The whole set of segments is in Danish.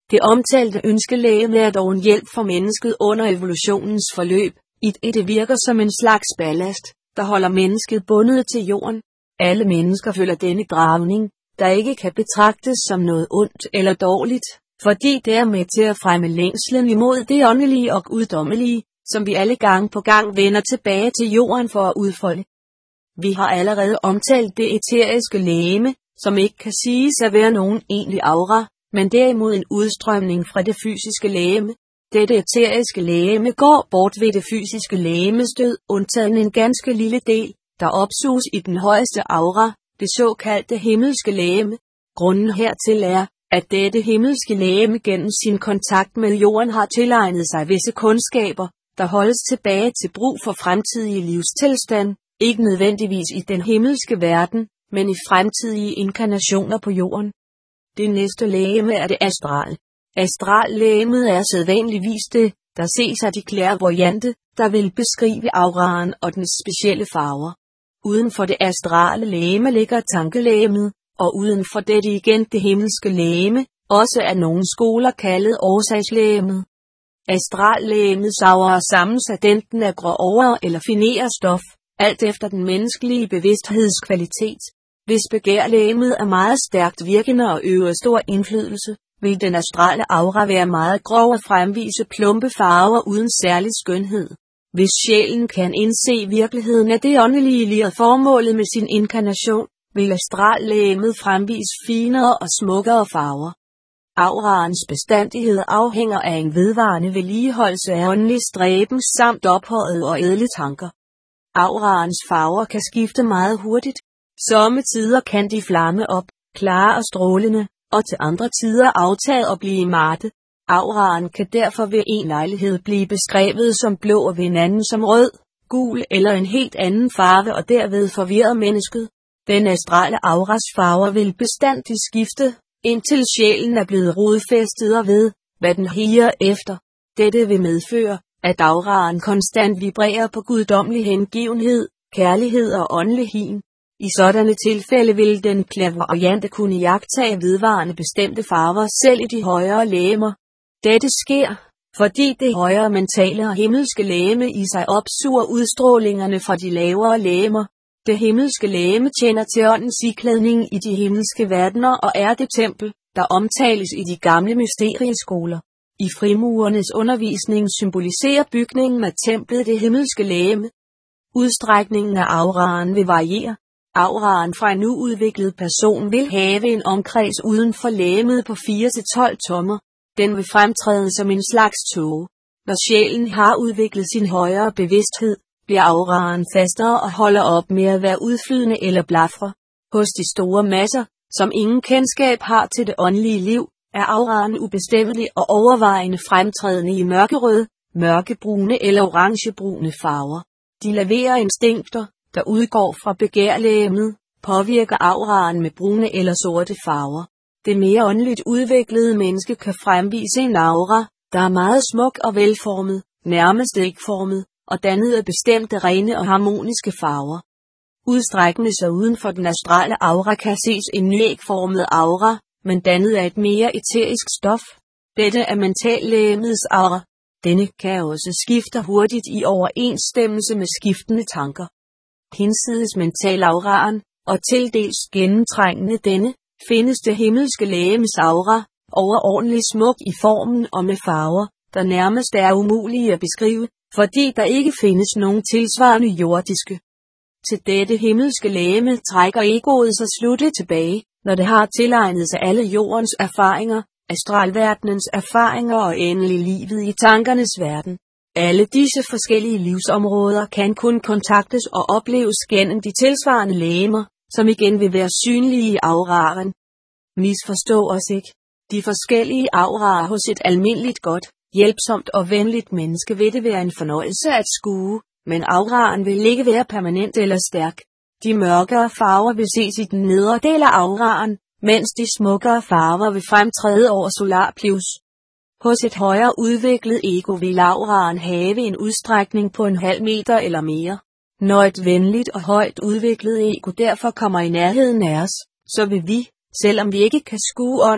Det omtalte ønskelegeme er dog en hjælp for mennesket under evolutionens forløb, idet det virker som en slags ballast, der holder mennesket bundet til jorden. Alle mennesker føler denne dragning, der ikke kan betragtes som noget ondt eller dårligt, fordi det er med til at fremme længslen imod det åndelige og guddommelige, som vi alle gang på gang vender tilbage til jorden for at udfolde. Vi har allerede omtalt det æteriske legeme, som ikke kan siges at være nogen egentlig aura, men derimod en udstrømning fra det fysiske legeme. Dette æteriske legeme går bort ved det fysiske legemes død, undtagen en ganske lille del, der opsuges i den højeste aura, det såkaldte himmelske legeme. Grunden hertil er, at dette himmelske legeme gennem sin kontakt med jorden har tilegnet sig visse kundskaber, der holdes tilbage til brug for fremtidige livstilstand, ikke nødvendigvis i den himmelske verden, men i fremtidige inkarnationer på jorden. Det næste legeme er det astral. Astrallegemet er sædvanligvis det, der ses af de clairvoyante, der vil beskrive auraen og dens specielle farver. Uden for det astrale legeme ligger tankelegemet, og uden for dette igen det himmelske legeme, også af nogle skoler kaldet årsagslegemet. Astrallegemets aura er sammensat enten af gråovre eller finere stof, alt efter den menneskelige bevidsthedskvalitet. Hvis begærlegemet er meget stærkt virkende og øver stor indflydelse, vil den astrale aura være meget grov og fremvise plumpe farver uden særlig skønhed. Hvis sjælen kan indse virkeligheden af det åndelige og formålet med sin inkarnation, vil astrallegemet fremvise finere og smukkere farver. Auraens bestandighed afhænger af en vedvarende vedligeholdelse af åndelig stræben samt ophøjede og ædle tanker. Auraens farver kan skifte meget hurtigt. Somme tider kan de flamme op, klare og strålende, og til andre tider aftage og blive matte. Auraen kan derfor ved en lejlighed blive beskrevet som blå og ved en anden som rød, gul eller en helt anden farve og derved forvirre mennesket. Den astrale auras farver vil bestandigt skifte, indtil sjælen er blevet rodfæstet og ved, hvad den higer efter. Dette vil medføre, at auraen konstant vibrerer på guddommelig hengivenhed, kærlighed og åndelig hin. I sådanne tilfælde vil den clairvoyante kunne iagttage vedvarende bestemte farver selv i de højere legemer. Dette sker, fordi det højere mentale og himmelske legeme i sig opsuger udstrålingerne fra de lavere legemer. Det himmelske legeme tjener til åndens iklædning i de himmelske verdener og er det tempel, der omtales i de gamle mysterieskoler. I frimurernes undervisning symboliserer bygningen af templet det himmelske legeme. Udstrækningen af auraen vil variere. Auraen fra en uudviklet person vil have en omkreds uden for legemet på 4-12 tommer. Den vil fremtræde som en slags tåge. Når sjælen har udviklet sin højere bevidsthed, bliver auraen fastere og holder op med at være udflydende eller blafre. Hos de store masser, som ingen kendskab har til det åndelige liv, er auraen ubestemmelig og overvejende fremtrædende i mørkerøde, mørkebrune eller orangebrune farver. De lavere instinkter, der udgår fra begærlegemet, påvirker auraen med brune eller sorte farver. Det mere åndeligt udviklede menneske kan fremvise en aura, der er meget smuk og velformet, nærmest ægformet, og dannet af bestemte rene og harmoniske farver. Udstrækkende sig uden for den astrale aura kan ses en ny ægformet aura, men dannet af et mere æterisk stof. Dette er mentallegemets aura. Denne kan også skifte hurtigt i overensstemmelse med skiftende tanker. Hinsides mentalauraen, og tildels gennemtrængende denne, findes det himmelske legemes aura, overordentlig smuk i formen og med farver, der nærmest er umulige at beskrive, fordi der ikke findes nogen tilsvarende jordiske. Til dette himmelske legeme trækker egoet sig sluttet tilbage, når det har tilegnet sig alle jordens erfaringer, astralverdenens erfaringer og endelig livet i tankernes verden. Alle disse forskellige livsområder kan kun kontaktes og opleves gennem de tilsvarende legemer, som igen vil være synlige i auraen. Misforstå os ikke. De forskellige auraer hos et almindeligt godt, hjælpsomt og venligt menneske vil det være en fornøjelse at skue, men auraen vil ikke være permanent eller stærk. De mørkere farver vil ses i den nedre del af auraen, mens de smukkere farver vil fremtræde over solarplexus. Hos et højere udviklet ego vil auraen have en udstrækning på 0,5 meter eller mere. Når et venligt og højt udviklet ego derfor kommer i nærheden af os, så vil vi, selvom vi ikke kan skue ånden,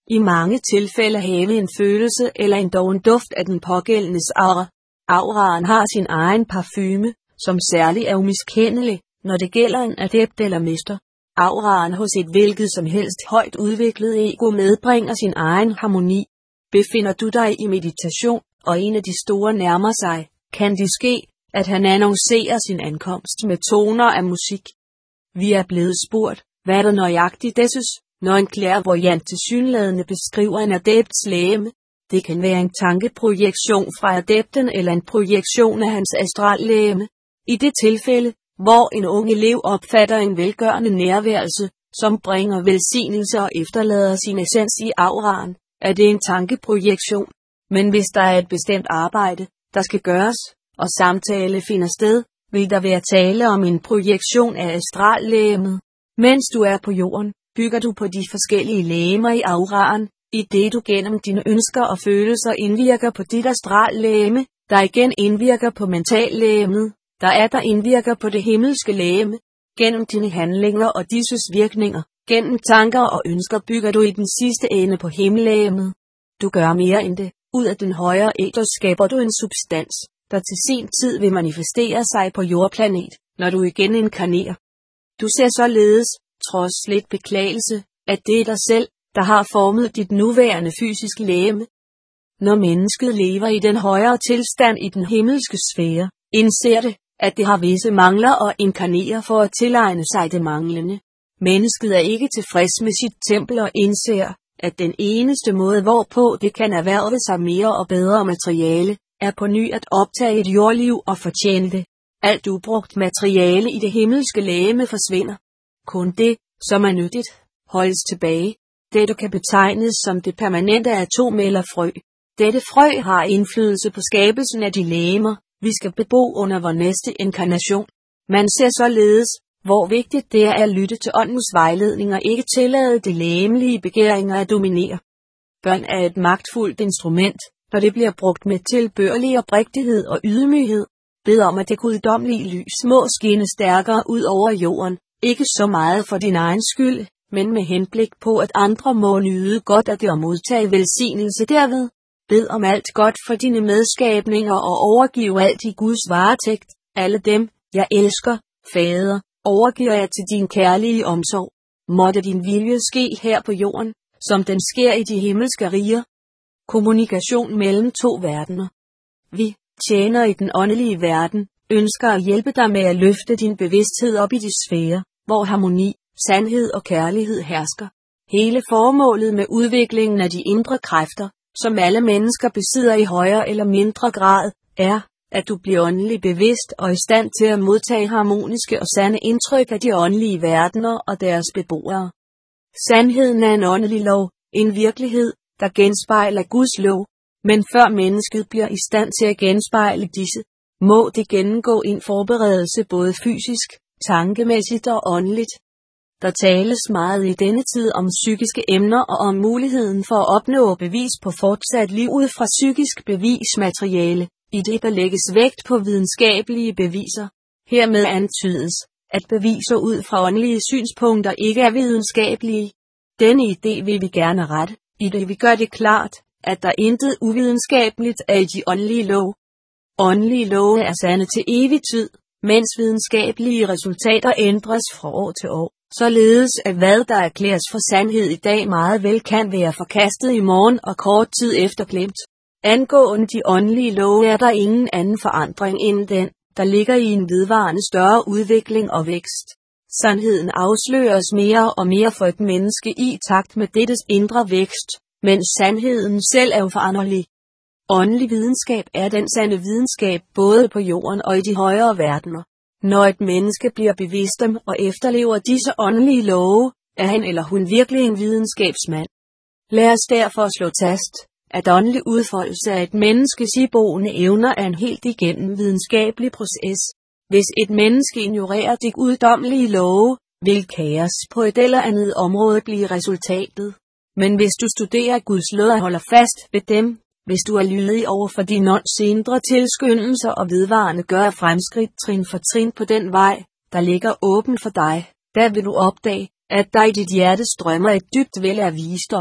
I mange tilfælde have en følelse eller endog en duft af den pågældendes aura. Auraen har sin egen parfume, som særlig er umiskendelig, når det gælder en adept eller mester. Auraen hos et hvilket som helst højt udviklet ego medbringer sin egen harmoni. Befinder du dig i meditation, og en af de store nærmer sig, kan det ske, at han annoncerer sin ankomst med toner af musik. Vi er blevet spurgt, hvad der nøjagtigt desses, når en clairvoyant tilsyneladende beskriver en adepts legeme. Det kan være en tankeprojektion fra adepten eller en projektion af hans astrallegeme. I det tilfælde, hvor en ung elev opfatter en velgørende nærværelse, som bringer velsignelse og efterlader sin essens i auraen, er det en tankeprojektion. Men hvis der er et bestemt arbejde, der skal gøres, og samtale finder sted, vil der være tale om en projektion af astrallegemet. Mens du er på jorden, bygger du på de forskellige legemer i auraen, i det du gennem dine ønsker og følelser indvirker på dit astrallegeme, der igen indvirker på mentallegemet, der indvirker på det himmelske legeme. Gennem dine handlinger og disses virkninger, gennem tanker og ønsker bygger du i den sidste ende på himmellegemet. Du gør mere end det. Ud af den højere æter skaber du en substans, der til sin tid vil manifestere sig på jordplanet, når du igen inkarnerer. Du ser således, trods lidt beklagelse, at det er dig selv, der har formet dit nuværende fysiske legeme. Når mennesket lever i den højere tilstand i den himmelske sfære, indser det, at det har visse mangler og inkarnerer for at tilegne sig det manglende. Mennesket er ikke tilfreds med sit tempel og indser, at den eneste måde hvorpå det kan erhverve sig mere og bedre materiale, er på ny at optage et jordliv og fortjene det. Alt ubrugt materiale i det himmelske legeme forsvinder. Kun det, som er nyttigt, holdes tilbage. Dette kan betegnes som det permanente atom eller frø. Dette frø har indflydelse på skabelsen af de legemer, vi skal bebo under vor næste inkarnation. Man ser således, hvor vigtigt det er at lytte til åndens vejledning og ikke tillade de legemlige begæringer at dominere. Bøn er et magtfuldt instrument, når det bliver brugt med tilbørlig oprigtighed og ydmyghed. Bed om at det guddommelige lys må skinne stærkere ud over jorden, ikke så meget for din egen skyld, men med henblik på at andre må nyde godt af det og modtage velsignelse derved. Bed om alt godt for dine medskabninger og overgiv alt i Guds varetægt, alle dem, jeg elsker, Fader, overgiver jeg til din kærlige omsorg. Måtte din vilje ske her på jorden, som den sker i de himmelske riger. Kommunikation mellem to verdener. Vi, tjener i den åndelige verden, ønsker at hjælpe dig med at løfte din bevidsthed op i de sfære, hvor harmoni, sandhed og kærlighed hersker. Hele formålet med udviklingen af de indre kræfter, som alle mennesker besidder i højere eller mindre grad, er, at du bliver åndelig bevidst og i stand til at modtage harmoniske og sande indtryk af de åndelige verdener og deres beboere. Sandheden er en åndelig lov, en virkelighed, der genspejler Guds lov, men før mennesket bliver i stand til at genspejle disse, må det gennemgå en forberedelse både fysisk, tankemæssigt og åndeligt. Der tales meget i denne tid om psykiske emner og om muligheden for at opnå bevis på fortsat liv ud fra psykisk bevismateriale, i det der lægges vægt på videnskabelige beviser. Hermed antydes, at beviser ud fra åndelige synspunkter ikke er videnskabelige. Denne idé vil vi gerne rette, i det vi gør det klart, at der intet uvidenskabeligt er i de åndelige love. Åndelige love er sande til evig tid, mens videnskabelige resultater ændres fra år til år. Således at hvad der erklæres for sandhed i dag meget vel kan være forkastet i morgen og kort tid efter glemt. Angående de åndelige love er der ingen anden forandring end den, der ligger i en vedvarende større udvikling og vækst. Sandheden afsløres mere og mere for et menneske i takt med dettes indre vækst, mens sandheden selv er uforanderlig. Åndelig videnskab er den sande videnskab både på jorden og i de højere verdener. Når et menneske bliver bevidst om og efterlever disse åndelige love, er han eller hun virkelig en videnskabsmand. Lad os derfor slå fast, at åndelig udfoldelse af et menneskes iboende evner er en helt igennem videnskabelig proces. Hvis et menneske ignorerer de guddommelige love, vil kaos på et eller andet område blive resultatet. Men hvis du studerer Guds lov og holder fast ved dem, hvis du er lydig over for din ånds indre tilskyndelser og vedvarende gør fremskridt trin for trin på den vej, der ligger åben for dig, der vil du opdage, at der i dit hjerte strømmer et dybt væld af visdom.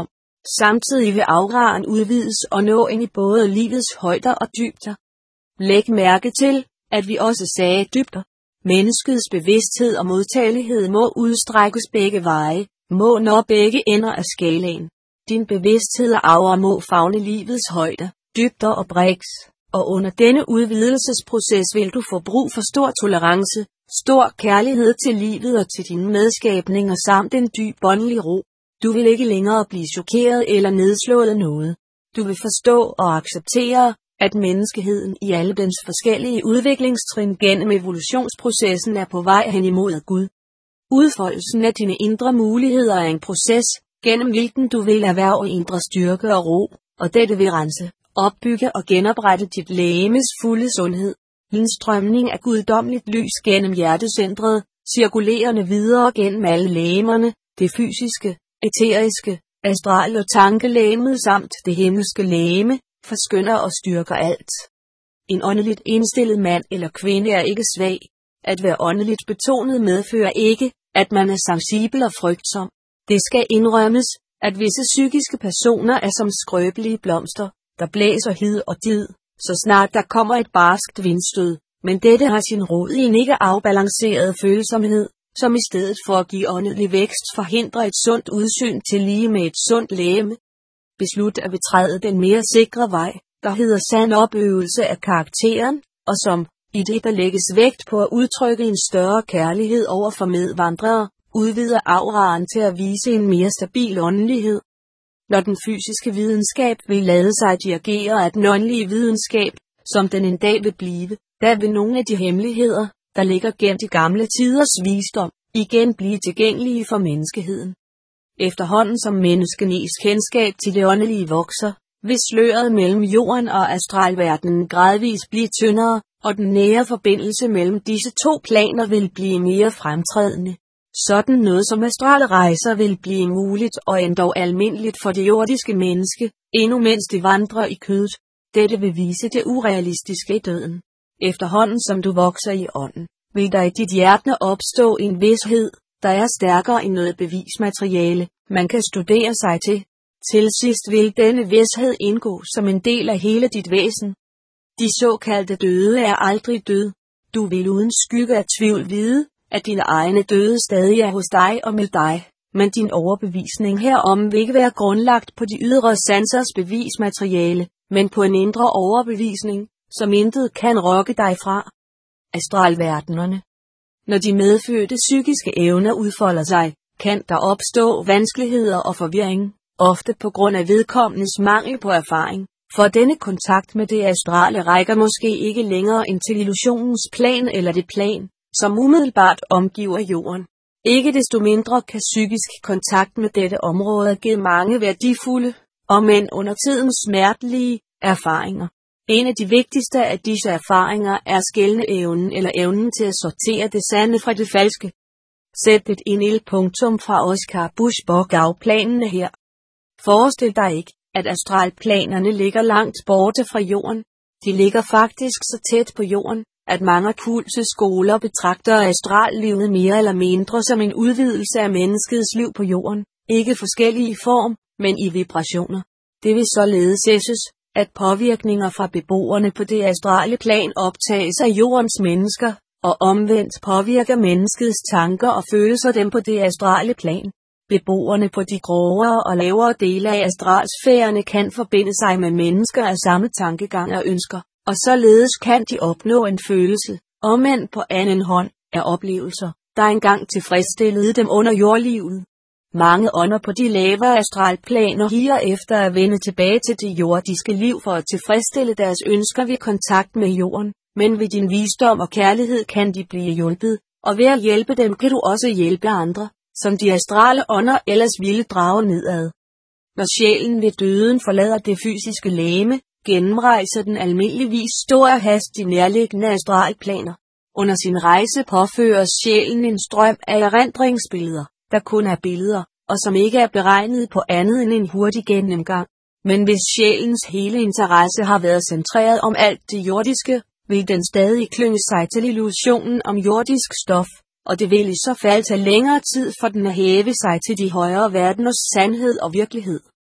Samtidig vil auraen udvides og nå ind i både livets højder og dybder. Læg mærke til, at vi også sagde dybder. Menneskets bevidsthed og modtagelighed må udstrækkes begge veje, må nå begge ender af skalaen. Din bevidsthed og aura må favne livets højder, dybder og breds, og under denne udvidelsesproces vil du få brug for stor tolerance, stor kærlighed til livet og til dine medskabninger samt en dyb åndelig ro. Du vil ikke længere blive chokeret eller nedslået af noget. Du vil forstå og acceptere, at menneskeheden i alle dens forskellige udviklingstrin gennem evolutionsprocessen er på vej hen imod Gud. Udfoldelsen af dine indre muligheder er en proces, gennem hvilken du vil erhverve indre styrke og ro, og dette vil rense, opbygge og genoprette dit legemes fulde sundhed. En strømning af guddommeligt lys gennem hjertecentret, cirkulerende videre gennem alle legemerne, det fysiske, æteriske, astral og tankelægemet samt det himmelske legeme, forskynder og styrker alt. En åndeligt indstillet mand eller kvinde er ikke svag. At være åndeligt betonet medfører ikke, at man er sensibel og frygtsom. Det skal indrømmes, at visse psykiske personer er som skrøbelige blomster, der blæser hid og did, så snart der kommer et barskt vindstød, men dette har sin rod i en ikke afbalanceret følsomhed, som i stedet for at give åndelig vækst forhindrer et sundt udsyn til lige med et sundt legeme. Beslut at betræde den mere sikre vej, der hedder sand opøvelse af karakteren, og som, i det der lægges vægt på at udtrykke en større kærlighed over for medvandrere, udvider auraen til at vise en mere stabil åndelighed. Når den fysiske videnskab vil lade sig dirigere af den åndelige videnskab, som den en dag vil blive, der vil nogle af de hemmeligheder, der ligger gemt i gamle tiders visdom, igen blive tilgængelige for menneskeheden. Efterhånden som menneskenes kendskab til det åndelige vokser, vil sløret mellem jorden og astralverdenen gradvist blive tyndere, og den nære forbindelse mellem disse to planer vil blive mere fremtrædende. Sådan noget som astrale rejser vil blive muligt og endog almindeligt for det jordiske menneske, endnu mens det vandrer i kødet. Dette vil vise det urealistiske i døden. Efterhånden som du vokser i ånden, vil der i dit hjerte opstå en vished, der er stærkere end noget bevismateriale, man kan studere sig til. Til sidst vil denne vished indgå som en del af hele dit væsen. De såkaldte døde er aldrig døde. Du vil uden skygge af tvivl vide, at dine egne døde stadig er hos dig og med dig, men din overbevisning herom vil ikke være grundlagt på de ydre sansers bevismateriale, men på en indre overbevisning, som intet kan rokke dig fra. Astralverdenerne. Når de medfødte psykiske evner udfolder sig, kan der opstå vanskeligheder og forvirring, ofte på grund af vedkommendes mangel på erfaring, for denne kontakt med det astrale rækker måske ikke længere end til illusionens plan eller det plan, som umiddelbart omgiver jorden. Ikke desto mindre kan psykisk kontakt med dette område give mange værdifulde, om end under tiden smertelige, erfaringer. En af de vigtigste af disse erfaringer er skelneevnen eller evnen til at sortere det sande fra det falske. Sæt et punktum fra Oscar Busch gav planene her. Forestil dig ikke, at astralplanerne ligger langt borte fra jorden. De ligger faktisk så tæt på jorden, at mange okkulte skoler betragter astrallivet mere eller mindre som en udvidelse af menneskets liv på jorden, ikke forskellige i form, men i vibrationer. Det vil således sættes, at påvirkninger fra beboerne på det astrale plan optages af jordens mennesker, og omvendt påvirker menneskets tanker og følelser dem på det astrale plan. Beboerne på de grovere og lavere dele af astralsfærerne kan forbinde sig med mennesker af samme tankegang og ønsker, og således kan de opnå en følelse, omend på anden hånd, af oplevelser, der engang tilfredsstillede dem under jordlivet. Mange ånder på de lavere astralplaner higer efter at vende tilbage til det jordiske liv for at tilfredsstille deres ønsker ved kontakt med jorden, men ved din visdom og kærlighed kan de blive hjulpet, og ved at hjælpe dem kan du også hjælpe andre, som de astrale ånder ellers ville drage nedad. Når sjælen ved døden forlader det fysiske legeme, gennemrejser den almindeligvis stor hast de nærliggende astralplaner. Under sin rejse påføres sjælen en strøm af erindringsbilleder, der kun er billeder, og som ikke er beregnet på andet end en hurtig gennemgang. Men hvis sjælens hele interesse har været centreret om alt det jordiske, vil den stadig klynge sig til illusionen om jordisk stof, og det vil i så fald tage længere tid for den at hæve sig til de højere verdeners sandhed og virkelighed.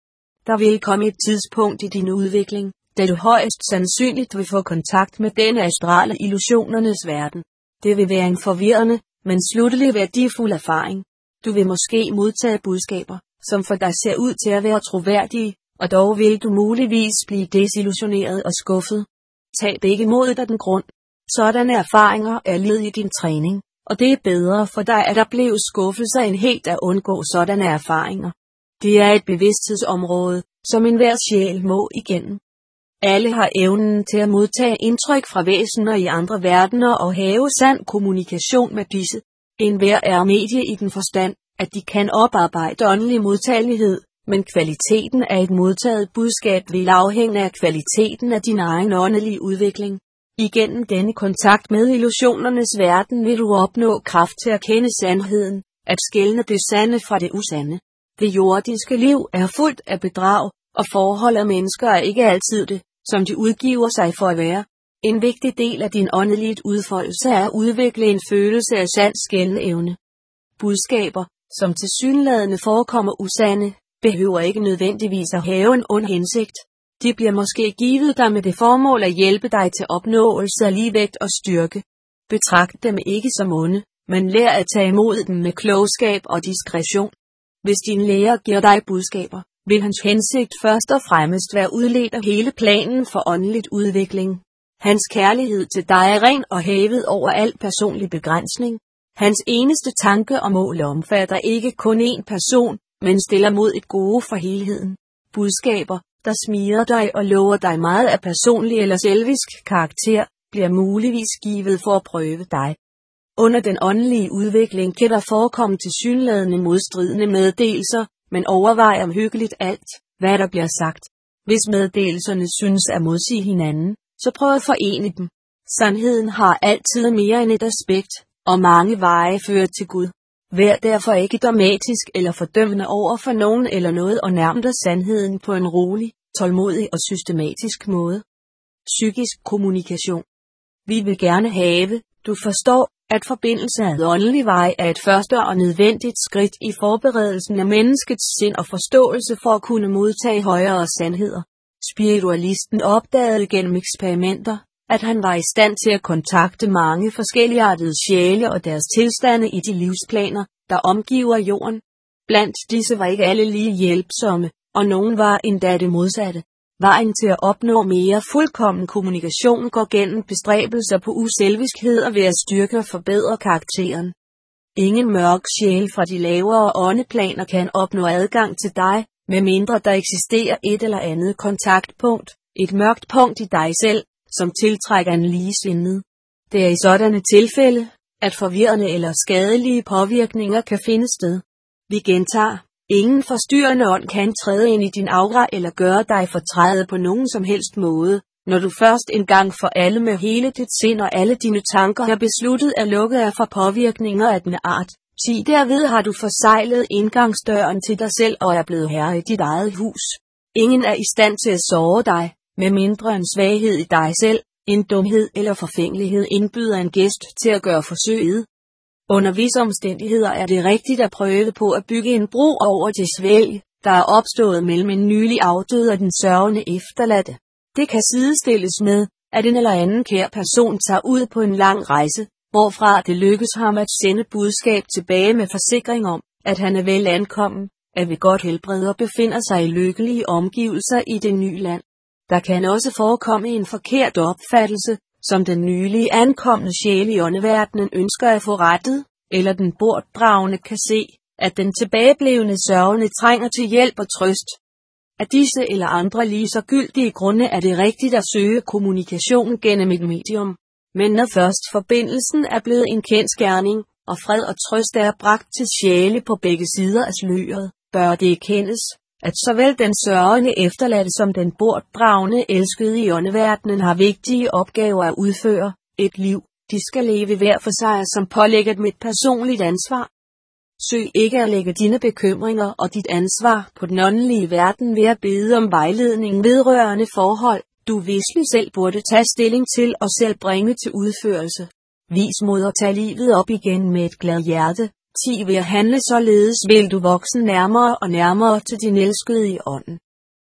Der vil komme et tidspunkt i din udvikling, da du højst sandsynligt vil få kontakt med denne astrale illusionernes verden. Det vil være en forvirrende, men sluttelig værdifuld erfaring. Du vil måske modtage budskaber, som for dig ser ud til at være troværdige, og dog vil du muligvis blive desillusioneret og skuffet. Tag begge mod dig den grund. Sådanne erfaringer er led i din træning, og det er bedre for dig at opleve skuffelser end helt at undgå sådanne erfaringer. Det er et bevidsthedsområde, som enhver sjæl må igennem. Alle har evnen til at modtage indtryk fra væsener i andre verdener og have sand kommunikation med disse. Enhver er medie i den forstand, at de kan oparbejde åndelig modtagelighed, men kvaliteten af et modtaget budskab vil afhænge af kvaliteten af din egen åndelige udvikling. Igennem denne kontakt med illusionernes verden vil du opnå kraft til at kende sandheden, at skelne det sande fra det usande. Det jordiske liv er fuldt af bedrag, og forhold af mennesker er ikke altid det, som de udgiver sig for at være. En vigtig del af din åndelige udfoldelse er at udvikle en følelse af sand skelneevne. Budskaber, som tilsyneladende forekommer usande, behøver ikke nødvendigvis at have en ond hensigt. De bliver måske givet dig med det formål at hjælpe dig til opnåelse af ligevægt og styrke. Betragt dem ikke som onde, men lær at tage imod dem med klogskab og diskretion. Hvis din lærer giver dig budskaber, vil hans hensigt først og fremmest være udledt af hele planen for åndeligt udvikling. Hans kærlighed til dig er ren og hævet over al personlig begrænsning. Hans eneste tanke og mål omfatter ikke kun én person, men stiller mod et gode for helheden. Budskaber, der smiger dig og lover dig meget af personlig eller selvisk karakter, bliver muligvis givet for at prøve dig. Under den åndelige udvikling kan der forekomme tilsyneladende modstridende meddelelser, men overvej omhyggeligt alt, hvad der bliver sagt. Hvis meddelelserne synes at modsige hinanden, så prøv at forene dem. Sandheden har altid mere end et aspekt, og mange veje fører til Gud. Vær derfor ikke dogmatisk eller fordømmende over for nogen eller noget og nærm dig sandheden på en rolig, tålmodig og systematisk måde. Psykisk kommunikation. Vi vil gerne have, du forstår, at forbindelse ad åndelig vej er et første og nødvendigt skridt i forberedelsen af menneskets sind og forståelse for at kunne modtage højere sandheder. Spiritualisten opdagede gennem eksperimenter, at han var i stand til at kontakte mange forskelligartede sjæle og deres tilstande i de livsplaner, der omgiver jorden. Blandt disse var ikke alle lige hjælpsomme, og nogen var endda det modsatte. Vejen til at opnå mere fuldkommen kommunikation går gennem bestræbelser på uselviskhed og ved at styrke og forbedre karakteren. Ingen mørk sjæl fra de lavere åndeplaner kan opnå adgang til dig, medmindre der eksisterer et eller andet kontaktpunkt, et mørkt punkt i dig selv, som tiltrækker en ligesindet. Det er i sådanne tilfælde, at forvirrende eller skadelige påvirkninger kan finde sted. Vi gentager. Ingen forstyrrende ånd kan træde ind i din aura eller gøre dig fortræde på nogen som helst måde, når du først en gang for alle med hele dit sind og alle dine tanker har besluttet at lukke af for påvirkninger af den art. Sig derved har du forseglet indgangsdøren til dig selv og er blevet herre i dit eget hus. Ingen er i stand til at såre dig, medmindre en svaghed i dig selv, en dumhed eller forfængelighed indbyder en gæst til at gøre forsøget. Under visse omstændigheder er det rigtigt at prøve på at bygge en bro over det svælg, der er opstået mellem en nylig afdød og den sørgende efterladte. Det kan sidestilles med, at en eller anden kær person tager ud på en lang rejse, hvorfra det lykkes ham at sende budskab tilbage med forsikring om, at han er vel ankommen, er ved godt helbred og befinder sig i lykkelige omgivelser i det nye land. Der kan også forekomme en forkert opfattelse, som den nylige ankomne sjæl i åndeverdenen ønsker at få rettet, eller den bortdragende kan se, at den tilbageblevne sørgende trænger til hjælp og trøst. Af disse eller andre lige så gyldige grunde er det rigtigt at søge kommunikation gennem et medium. Men når først forbindelsen er blevet en kendsgerning, og fred og trøst er bragt til sjæle på begge sider af sløret, bør det erkendes, at såvel den sørgende efterladte som den bortdragende elskede i åndeverdenen har vigtige opgaver at udføre, et liv, de skal leve hver for sig som pålægget med et personligt ansvar. Søg ikke at lægge dine bekymringer og dit ansvar på den åndelige verden ved at bede om vejledning vedrørende forhold, du viselig selv burde tage stilling til og selv bringe til udførelse. Vis mod at tage livet op igen med et glad hjerte. 10. Ved at handle således vil du vokse nærmere og nærmere til din elskede i ånden.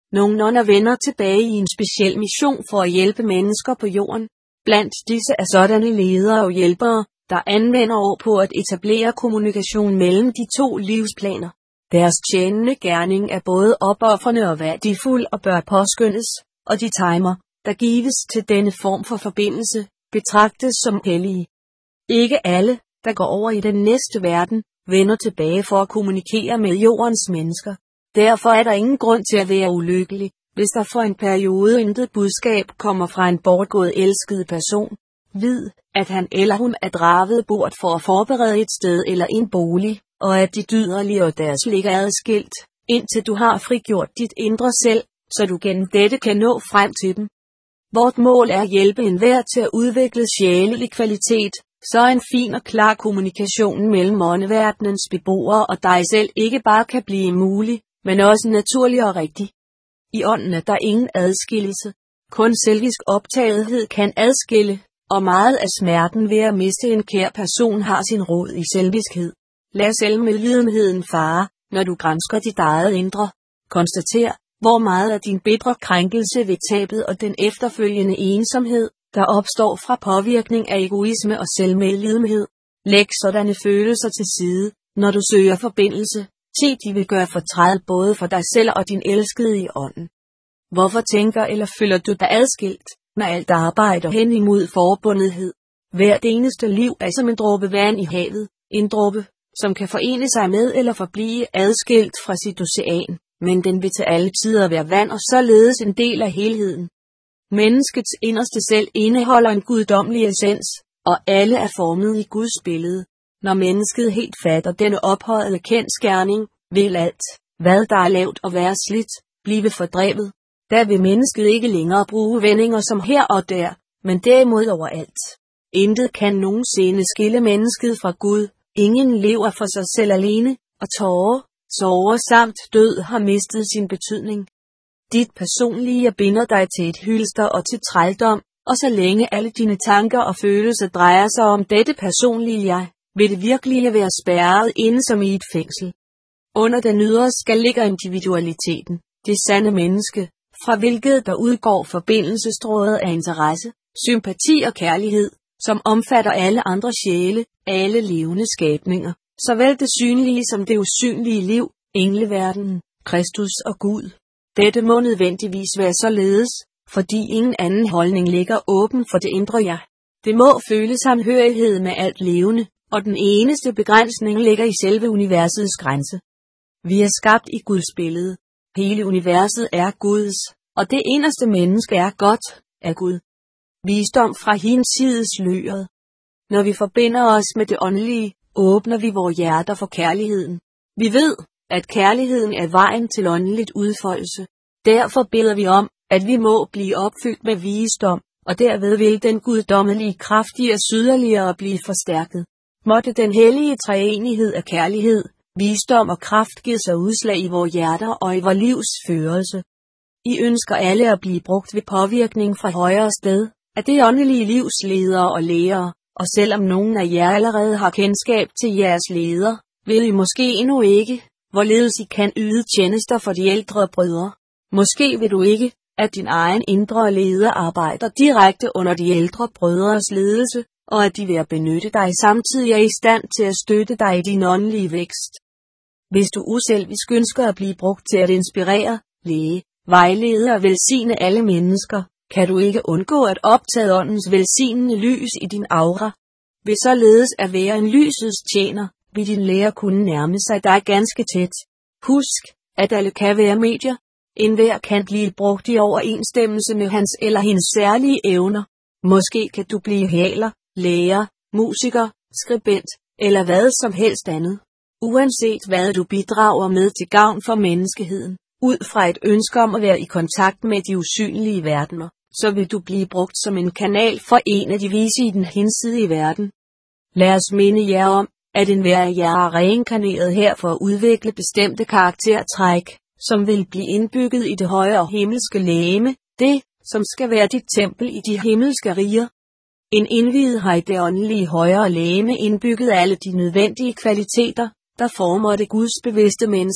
Nogle ånder vender tilbage i en speciel mission for at hjælpe mennesker på jorden. Blandt disse er sådanne ledere og hjælpere, der anvender år på at etablere kommunikation mellem de to livsplaner. Deres tjenende gerning er både opofrende og værdifuld og bør påskyndes, og de timer, der gives til denne form for forbindelse, betragtes som hellige. Ikke alle, der går over i den næste verden, vender tilbage for at kommunikere med jordens mennesker. Derfor er der ingen grund til at være ulykkelig, hvis der for en periode intet budskab kommer fra en bortgået elsket person. Vid, at han eller hun er draget bort for at forberede et sted eller en bolig, og at de dyderlige og deres ligger adskilt, indtil du har frigjort dit indre selv, så du gennem dette kan nå frem til dem. Vort mål er at hjælpe enhver til at udvikle sjælelig kvalitet, så en fin og klar kommunikation mellem åndeverdenens beboere og dig selv ikke bare kan blive mulig, men også naturlig og rigtig. I ånden er der ingen adskillelse. Kun selvisk optagethed kan adskille, og meget af smerten ved at miste en kær person har sin rod i selviskhed. Lad selvmedlidenheden fare, når du gransker dit eget indre. Konstater, hvor meget af din bitre krænkelse ved tabet og den efterfølgende ensomhed, der opstår fra påvirkning af egoisme og selvmedlidenhed. Læg sådanne følelser til side, når du søger forbindelse. De vil gøre fortræd både for dig selv og din elskede i ånden. Hvorfor tænker eller føler du dig adskilt, når alt arbejder hen imod forbundethed? Hvert eneste liv er som en dråbe vand i havet, en dråbe, som kan forene sig med eller forblive adskilt fra sit ocean, men den vil til alle tider være vand og således en del af helheden. Menneskets inderste selv indeholder en guddommelig essens, og alle er formet i Guds billede. Når mennesket helt fatter denne ophøjede kendsgerning, vil alt, hvad der er lavt og være slidt, blive fordrevet. Der vil mennesket ikke længere bruge vendinger som her og der, men derimod overalt. Intet kan nogensinde skille mennesket fra Gud, ingen lever for sig selv alene, og tårer, sorger samt død har mistet sin betydning. Dit personlige binder dig til et hylster og til trældom, og så længe alle dine tanker og følelser drejer sig om dette personlige jeg, vil det virkelige være spærret inde som i et fængsel. Under den ydre skal ligger individualiteten, det sande menneske, fra hvilket der udgår forbindelsestrådet af interesse, sympati og kærlighed, som omfatter alle andre sjæle, alle levende skabninger, såvel det synlige som det usynlige liv, engleverdenen, Kristus og Gud. Dette må nødvendigvis være således, fordi ingen anden holdning ligger åben for det indre jeg. Det må føle samhørighed med alt levende, og den eneste begrænsning ligger i selve universets grænse. Vi er skabt i Guds billede. Hele universet er Guds, og det eneste menneske er godt, er Gud. Visdom fra hinsides løret. Når vi forbinder os med det åndelige, åbner vi vores hjerter for kærligheden. Vi ved, at kærligheden er vejen til åndeligt udfoldelse. Derfor beder vi om, at vi må blive opfyldt med visdom, og derved vil den guddommelige kraft i os yderligere blive forstærket. Måtte den hellige treenighed af kærlighed, visdom og kraft give sig udslag i vores hjerter og i vores livs førelse. I ønsker alle at blive brugt ved påvirkning fra højere sted, af det åndelige livs ledere og lærere, og selvom nogen af jer allerede har kendskab til jeres leder, vil I måske endnu ikke, hvorledes I kan yde tjenester for de ældre brødre. Måske vil du ikke, at din egen indre leder arbejder direkte under de ældre brødres ledelse, og at de ved at benytte dig samtidig er i stand til at støtte dig i din åndelige vækst. Hvis du uselvisk ønsker at blive brugt til at inspirere, læge, vejlede og velsigne alle mennesker, kan du ikke undgå at optage åndens velsignende lys i din aura. Ved således at være en lysets tjener, vil din lærer kunne nærme sig dig ganske tæt. Husk, at alle kan være medier. Enhver kan blive brugt i overensstemmelse med hans eller hendes særlige evner. Måske kan du blive hæler, lærer, musiker, skribent, eller hvad som helst andet. Uanset hvad du bidrager med til gavn for menneskeheden, ud fra et ønske om at være i kontakt med de usynlige verdener, så vil du blive brugt som en kanal for en af de vise i den hinsidige verden. Lad os minde jer om, at enhver af jer er reinkarneret her for at udvikle bestemte karaktertræk, som vil blive indbygget i det højere himmelske legeme, det, som skal være dit tempel i de himmelske riger. En indviet har i det åndelige højere legeme indbygget alle de nødvendige kvaliteter, der former det Guds bevidste menneske,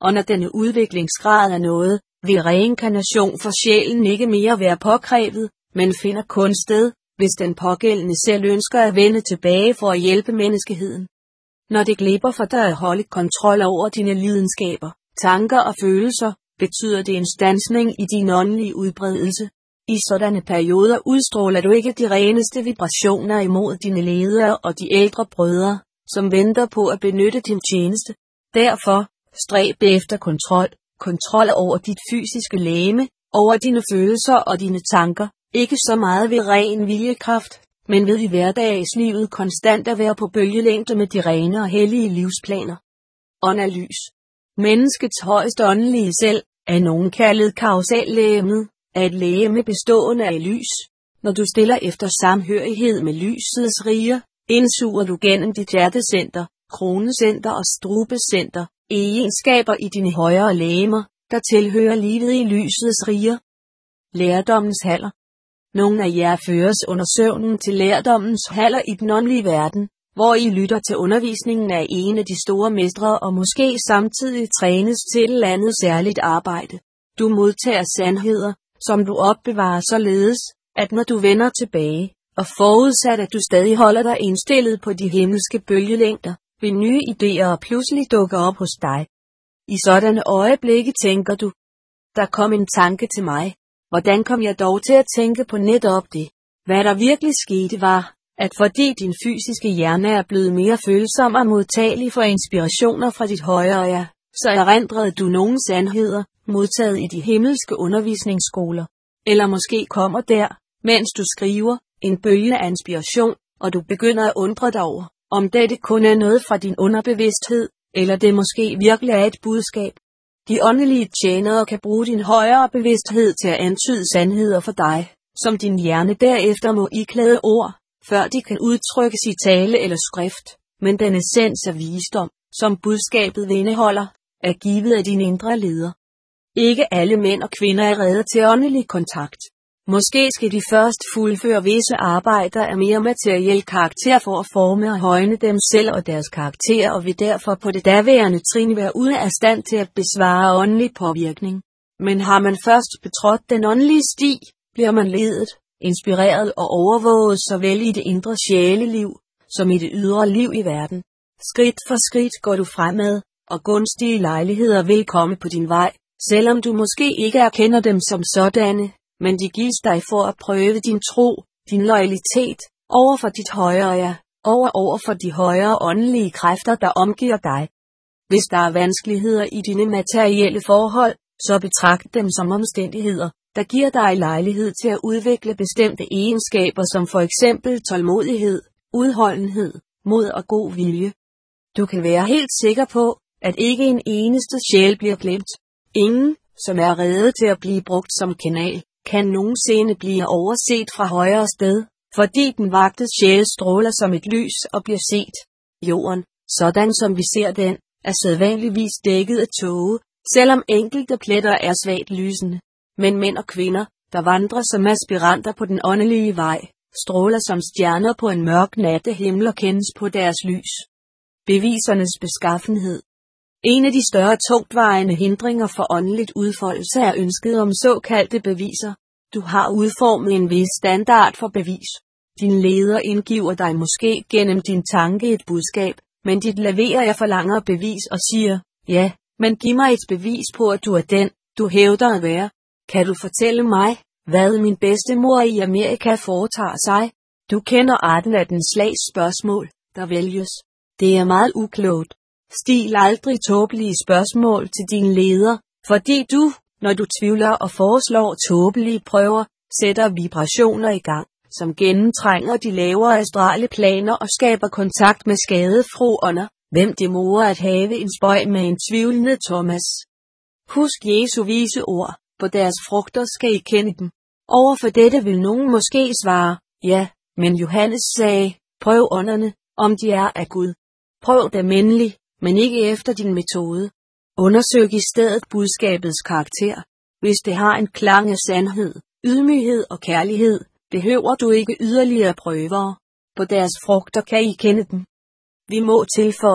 og når denne udviklingsgrad er nået, vil reinkarnation for sjælen ikke mere være påkrævet, men finder kun sted, hvis den pågældende selv ønsker at vende tilbage for at hjælpe menneskeheden. Når det glipper for dig at holde kontrol over dine lidenskaber, tanker og følelser, betyder det en standsning i din åndelige udbredelse. I sådanne perioder udstråler du ikke de reneste vibrationer imod dine ledere og de ældre brødre, som venter på at benytte din tjeneste. Derfor, stræb efter kontrol over dit fysiske legeme, over dine følelser og dine tanker, ikke så meget ved ren viljekraft, men ved i hverdagslivet konstant at være på bølgelængde med de rene og hellige livsplaner. Ånd er lys. Menneskets højeste åndelige selv, er nogen kaldet kausallegemet, er et legeme bestående af lys. Når du stiller efter samhørighed med lysets riger, indsuger du gennem dit hjertecenter, kronecenter og strubecenter, egenskaber i dine højere legemer, der tilhører livet i lysets riger. Lærdommens haller. Nogle af jer føres under søvnen til lærdommens haller i den åndelige verden, hvor I lytter til undervisningen af en af de store mestre og måske samtidig trænes til et eller andet særligt arbejde. Du modtager sandheder, som du opbevarer således, at når du vender tilbage, og forudsat at du stadig holder dig indstillet på de himmelske bølgelængder, vil nye idéer pludselig dukke op hos dig. I sådanne øjeblikke tænker du, der kom en tanke til mig. Hvordan kom jeg dog til at tænke på netop det? Hvad der virkelig skete var, at fordi din fysiske hjerne er blevet mere følsom og modtagelig for inspirationer fra dit højere jeg, så erindrede du nogle sandheder, modtaget i de himmelske undervisningsskoler. Eller måske kommer der, mens du skriver, en bølge af inspiration, og du begynder at undre dig over, om dette kun er noget fra din underbevidsthed, eller det måske virkelig er et budskab. De åndelige tjenere kan bruge din højere bevidsthed til at antyde sandheder for dig, som din hjerne derefter må iklæde ord, før de kan udtrykkes i tale eller skrift, men den essens af visdom, som budskabet indeholder, er givet af din indre leder. Ikke alle mænd og kvinder er rede til åndelig kontakt. Måske skal de først fuldføre visse arbejder af mere materiel karakter for at forme og højne dem selv og deres karakter, og vil derfor på det daværende trin være ude af stand til at besvare åndelig påvirkning. Men har man først betrådt den åndelige sti, bliver man ledet, inspireret og overvåget såvel i det indre sjæleliv, som i det ydre liv i verden. Skridt for skridt går du fremad, og gunstige lejligheder vil komme på din vej, selvom du måske ikke erkender dem som sådanne. Men de gives dig for at prøve din tro, din loyalitet, over for dit højere jeg, over for de højere åndelige kræfter, der omgiver dig. Hvis der er vanskeligheder i dine materielle forhold, så betragt dem som omstændigheder, der giver dig lejlighed til at udvikle bestemte egenskaber som for eksempel tålmodighed, udholdenhed, mod og god vilje. Du kan være helt sikker på, at ikke en eneste sjæl bliver glemt. Ingen, som er rede til at blive brugt som kanal, kan nogensinde blive overset fra højere sted, fordi den vagtes sjæl stråler som et lys og bliver set. Jorden, sådan som vi ser den, er sædvanligvis dækket af tåge, selvom enkelte pletter er svagt lysende. Men mænd og kvinder, der vandrer som aspiranter på den åndelige vej, stråler som stjerner på en mørk nattehimmel og kendes på deres lys. Bevisernes beskaffenhed. En af de større tungtvejende hindringer for åndeligt udfoldelse er ønsket om såkaldte beviser. Du har udformet en vis standard for bevis. Din leder indgiver dig måske gennem din tanke et budskab, men dit leverer forlanger bevis og siger, ja, men giv mig et bevis på, at du er den, du hævder at være. Kan du fortælle mig, hvad min bedstemor i Amerika foretager sig? Du kender arten af den slags spørgsmål, der vælges. Det er meget uklogt. Stil aldrig tåbelige spørgsmål til din leder, fordi du, når du tvivler og foreslår tåbelige prøver, sætter vibrationer i gang, som gennemtrænger de lavere astrale planer og skaber kontakt med skadefro ånder. Hvem det morer at have en spøg med en tvivlende Thomas. Husk Jesu vise ord, på deres frugter skal I kende dem. Overfor dette vil nogen måske svare, ja, men Johannes sagde, prøv ånderne, om de er af Gud. Prøv dem endelig, men ikke efter din metode. Undersøg i stedet budskabets karakter. Hvis det har en klang af sandhed, ydmyghed og kærlighed, behøver du ikke yderligere prøver. På deres frugter kan I kende dem. Vi må tilføje,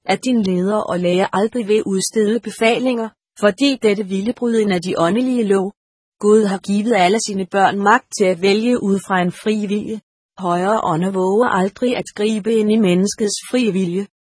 er din leder og lærer aldrig vil udstede befalinger, fordi dette ville bryde en af de åndelige lov. Gud har givet alle sine børn magt til at vælge ud fra en fri vilje. Højere ånder våger aldrig at gribe ind i menneskets frie vilje.